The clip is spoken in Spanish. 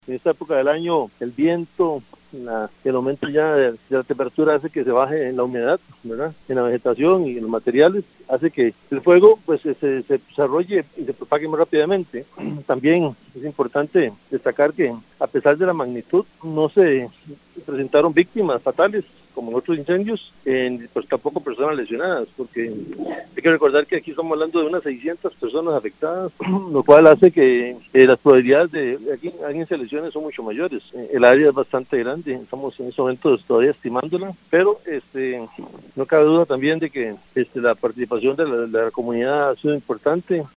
En esta época del año el viento, el aumento ya de la temperatura hace que se baje en la humedad, ¿verdad? En la vegetación y en los materiales, hace que el fuego pues se desarrolle y se propague más rápidamente. También es importante destacar que a pesar de la magnitud no se presentaron víctimas fatales como en otros incendios, pues tampoco personas lesionadas, porque hay que recordar que aquí estamos hablando de unas 600 personas afectadas, lo cual hace que las probabilidades de que alguien se lesione son mucho mayores. El área es bastante grande, estamos en estos momentos todavía estimándola, pero no cabe duda también de que la participación de la comunidad ha sido importante.